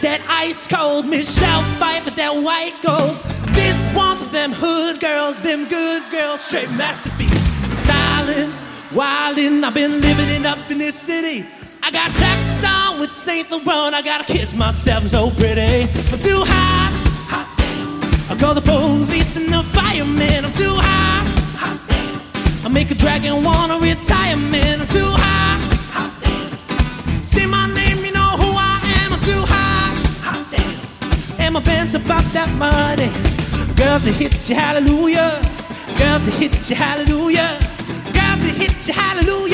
that ice cold Michelle Pfeiffer, that white gold. This one's of them hood girls, them good girls, straight masterpiece. Silent, wildin', I've been living it up in this city. I got tracks on with Saint Laurent, I gotta kiss myself, I'm so pretty. I'm too hot, hot damn. I call the police and the firemen. I'm too hot, hot damn. I make a dragon wanna retire, man. I'm too hot, hot damn. Say my name, you know who I am. I'm too hot, hot damn. And my band's about that money. Girls that hit you, hallelujah. Girls that hit you, hallelujah. Girls that hit you, hallelujah.